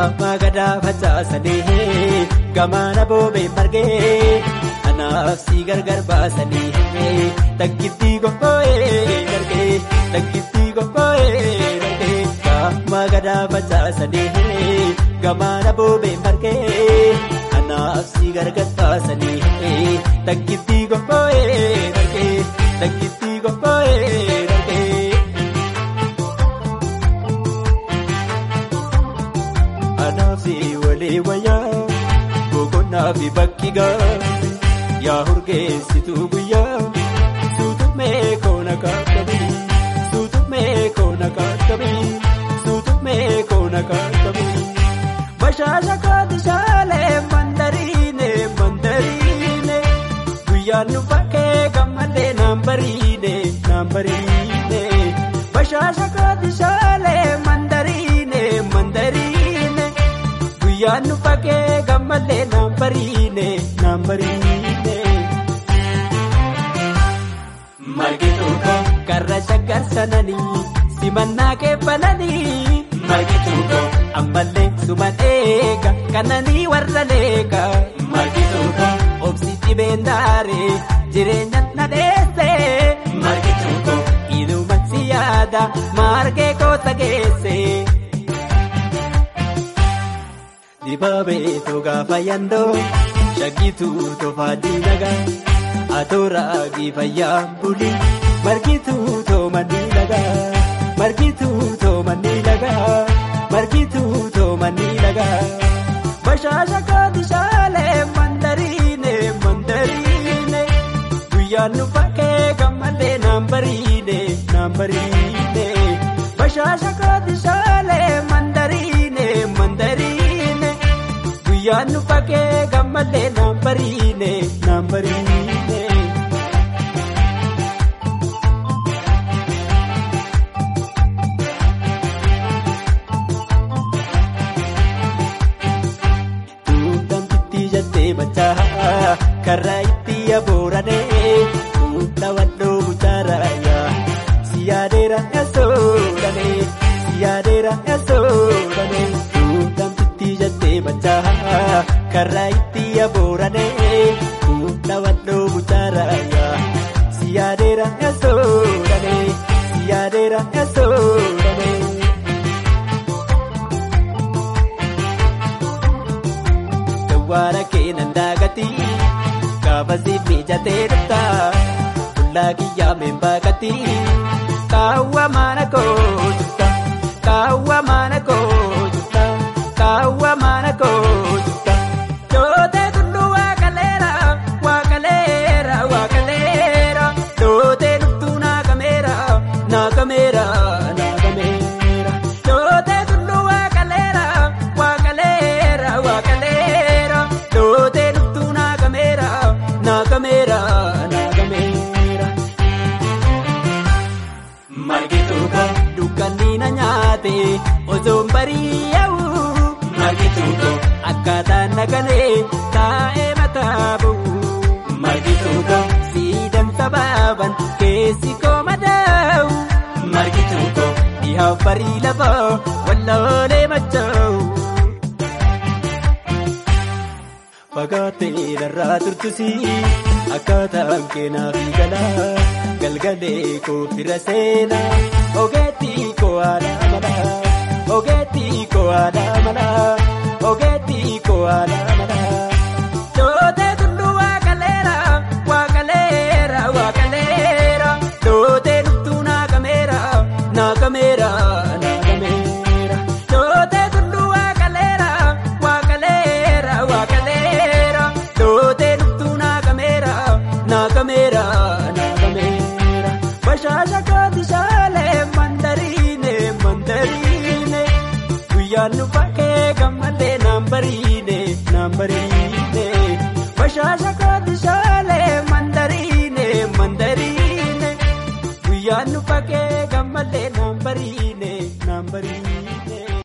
Magadaa facaasanii gamaana boobee margee anaaf si gargar baasanii takkittii gomboo'ee dargee takkittii gomboo'ee dargee magadaa facaasanii gamaana boobee margee anaaf si gargar baasanii takkittii gomboo'ee dargee takkittii gomboo'ee dargee. Anaafi walee wayyaa boqonnaa fi bakki gaa yaa urgeessituu guyyaa suutumee koona kaakabii suutumee koona kaakabii suutumee koona kaakabii bashaasha kooti shaalee mandariine mandariine guyyaan nu bakkee gammadee naambariine naambariine bashaasha kooti shaalee mandariine mandariine. Yaanu fakkee gammalee naambariine naambariine. Margituuko karra shaggar sananii simannaa keeffananii. Margituuko ammallee suman eega kananii warra leeka. Margituuko obsitti beendaaree jireenya na dheessee. Margituuko iluma si yaada margee koota geessee. Dibaabee toga fayyandoo shakkituu tofaa diinagaa atooraa fayyaan bulii margituu toomanii lagaa margituu toomanii lagaa margituu toomanii lagaa bashaasha kooti shaalee mandariine mandariine guyyaan nu bakkee gammadee naambariine naambariine bashaasha kooti shaalee mandariine mandariine. Yaanu fakkee gammalee naambariine naambariine. Tuutaan titti jattee machaa karraa itti abooranee tuuta wadhoo buchaaraayaa siyaadeera eesoodanee siyaadeera eesoodanee. Jattee machaa karraa itti abooranee tuuta wadhoo buchaaraayaa siyaadeera eesoodanee siyaadeera eesoodanee. Dawwaara keenan daagatii gaafa siif mijatee dhuftaa tullaa kiyyaa meembaagatii kaawwa maana koo jutta kaawwa maana koo. Kaawwa maana kootuta dootee tulluu waaqaleera waaqaleera waaqaleera dootee dhuftuu naakameera naakameera naakameera dootee tulluu waaqaleera waaqaleera waaqaleera dootee dhuftuu naakameera naakameera naakameera. Margituuko dukkanni na nyaate osoo bari'awu. Margituuko akkaataan nagalee taa'ee mataa bu'u. Margituuko siidaan sabaaban keessi koo madaa'u. Margituuko dhihaa barii lafaa walloolee machaa'u. Fagaattee narraa turtusii akkaataan keenaa fi galaa galgalee koo fira seenaa ogeettii koo aadaa malaa. Ogeettii koo aadaa malaa ogeettii koo aadaa malaa. Dootee tulluu waaqaleera waaqaleera waaqaleera dootee dhuftuu naakameera naakameera naakameera. Dootee tulluu waaqaleera waaqaleera waaqaleera dootee dhuftuu naakameera naakameera naakameera. Bashaasha kooti shaalee mandariine mandariine. Yaanu fakkee gammadee naambariine naambariine bashaasha kooti shaalee mandariine mandariine. Yaanu fakkee gammadee naambariine.